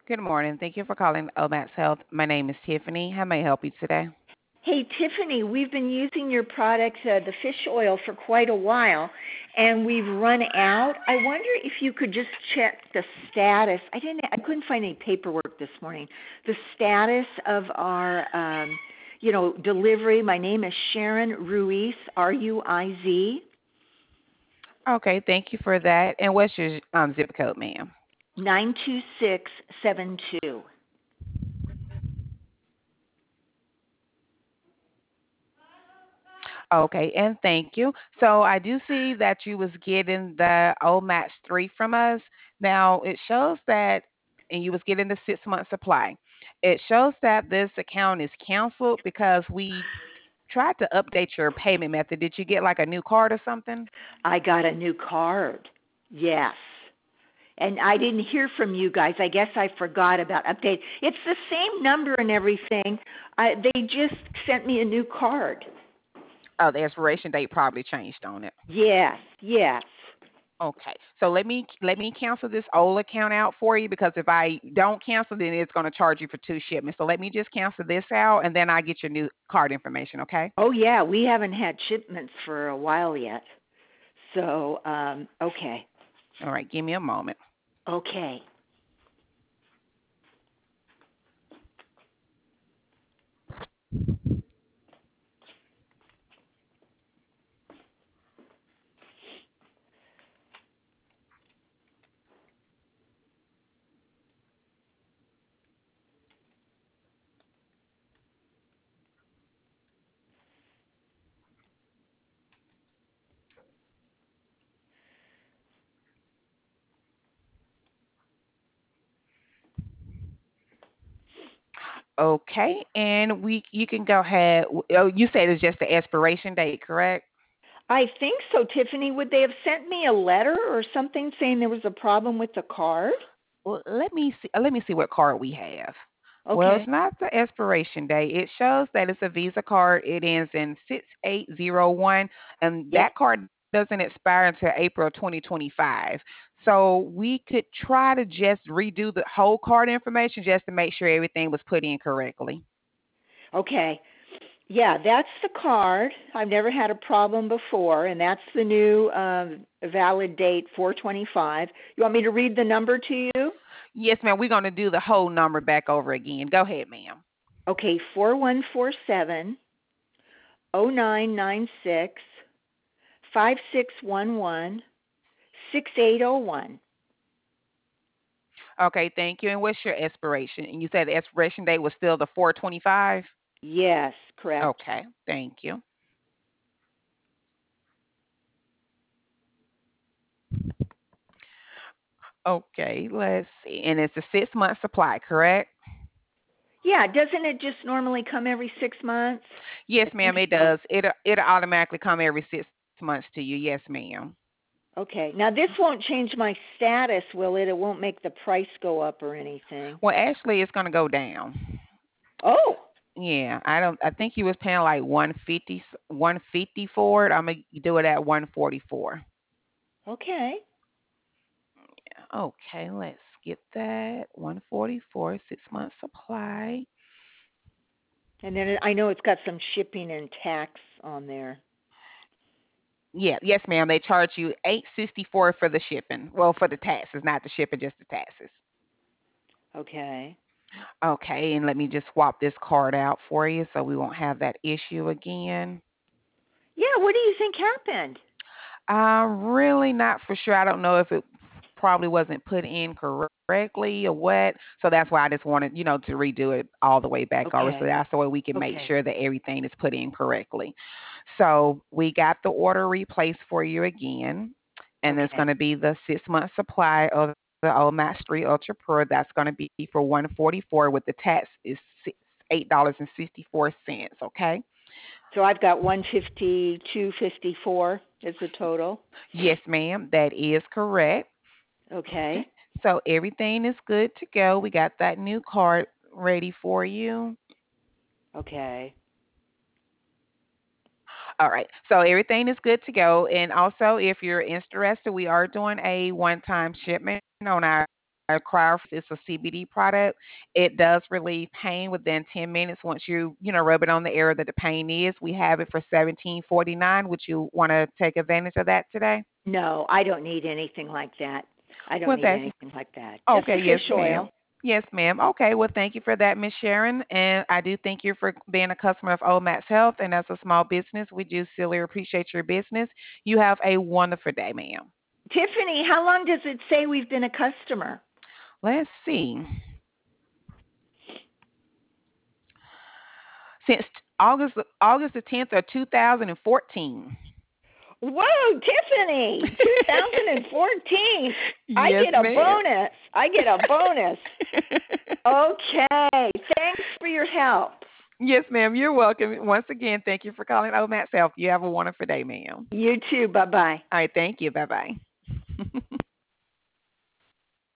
Good morning. Thank you for calling Omax Health. My name is Tiffany. How may I help you today? Hey, Tiffany, we've been using your product, the fish oil, for quite a while, and we've run out. I wonder if you could just check the status. I couldn't find any paperwork this morning. The status of our, delivery. My name is Sharon Ruiz, Ruiz, Okay, thank you for that. And what's your zip code, ma'am? 92672. Okay, and thank you. So I do see that you was getting the old match 3 from us. Now it shows that and you was getting the 6 month supply. It shows that this account is canceled because we tried to update your payment method. Did you get like a new card or something? I got a new card. Yes. And I didn't hear from you guys. I guess I forgot about update. It's the same number and everything. They just sent me a new card. Oh, the expiration date probably changed on it. Yes, yes. Okay. So let me cancel this old account out for you because if I don't cancel, then it's going to charge you for two shipments. So let me just cancel this out and then I get your new card information, okay? Oh yeah, we haven't had shipments for a while yet. So, okay. All right, give me a moment. Okay. Okay, and we you can go ahead. Oh, you said it's just the expiration date, correct? I think so, Tiffany. Would they have sent me a letter or something saying there was a problem with the card? Well, let me see what card we have. Well, it's Okay. not the expiration date. It shows that it's a Visa card. It ends in 6801, and Yep. that card doesn't expire until April 2025. So we could try to just redo the whole card information just to make sure everything was put in correctly. Okay. Yeah, that's the card. I've never had a problem before, and that's the new valid date 425. You want me to read the number to you? Yes, ma'am. We're going to do the whole number back over again. Go ahead, ma'am. Okay, 4147-0996-5611-6801. Okay, thank you. And what's your expiration? And you said the expiration date was still the 425? Yes, correct. Okay, thank you. Okay, let's see. And it's a 6 month supply, correct? Yeah, doesn't it just normally come every 6 months? Yes, I think ma'am, it so. does. It'll automatically come every 6 months to you. Yes, ma'am. Okay, now this won't change my status, will it? It won't make the price go up or anything. Well, actually, it's gonna go down. Oh, Yeah, I don't. I think you was paying like 150, 150 for it. I'm gonna do it at 144. okay. Okay, let's get that 144 6 month supply. And then I know it's got some shipping and tax on there. Yeah, yes, ma'am. They charge you 864 for the shipping. Well, for the taxes, not the shipping, just the taxes. Okay. Okay, and let me just swap this card out for you so we won't have that issue again. Yeah, what do you think happened? I'm really not for sure. I don't know if it probably wasn't put in correctly or what. So that's why I just wanted, to redo it all the way back over. So Okay. that's the way we can make Okay. sure that everything is put in correctly. So we got the order replaced for you again, and it's going Okay. to be the 6 month supply of the old Max 3 Ultra Pro. That's going to be for 144 with the tax is $8.64. Okay. So I've got 152.54 is the total. Yes, ma'am. That is correct. Okay. Okay. So everything is good to go. We got that new card ready for you. Okay. All right. So everything is good to go. And also, if you're interested, we are doing a one time shipment on our It's a CBD product. It does relieve pain within 10 minutes once rub it on the area that the pain is. We have it for 17.49. Would you want to take advantage of that today? No, I don't need anything like that. I don't Well, need that's anything like that. Just okay. the Yes, fish ma'am. oil. Yes, ma'am. Okay. Well, thank you for that, Miss Sharon. And I do thank you for being a customer of Old Max Health. And as a small business, we do sincerely appreciate your business. You have a wonderful day, ma'am. Tiffany, how long does it say we've been a customer? Let's see. Since August the 10th of 2014. Whoa, Tiffany, 2014. I Yes, get a ma'am. bonus. I get a bonus. Okay. Thanks for your help. Yes, ma'am. You're welcome. Once again, thank you for calling Old Max Health. You have a wonderful day, ma'am. You too. Bye bye. All right. Thank you. Bye bye.